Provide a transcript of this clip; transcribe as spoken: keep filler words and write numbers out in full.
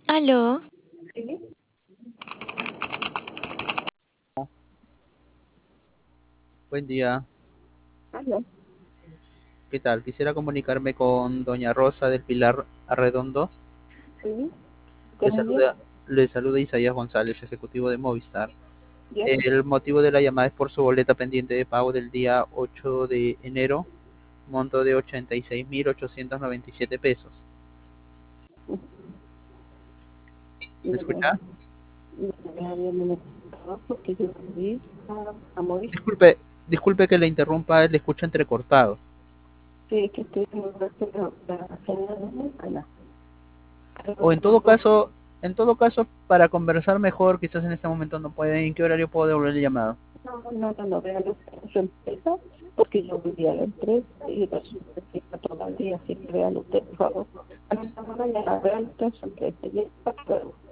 Aló, Sí, Buen día, aló, ¿qué tal? Quisiera comunicarme con doña Rosa del Pilar Arredondo. sí, Le con ella, saluda, le saluda Isaías González, ejecutivo de Movistar. ya, El motivo de la llamada es por su boleta pendiente de pago del día ocho de enero, monto de ochenta y seis mil ochocientos noventa y siete pesos. ¿Me no me escucha? no me había manifestado porque yo volví a, a morir. Disculpe, disculpe que le interrumpa, le escucho entrecortado. Sí, que estoy en un rastro de la cena de mañana. O Pero en todo tampoco, caso, en todo caso, para conversar mejor, quizás en este momento no puede, ¿en qué horario puedo devolver la llamada? no, no, no, no vean usted su empresa, porque yo volví a la empresa y resulta que está todavía, así que vean usted, por favor. A mí no me vayan a ver usted su empresa, y es para luego.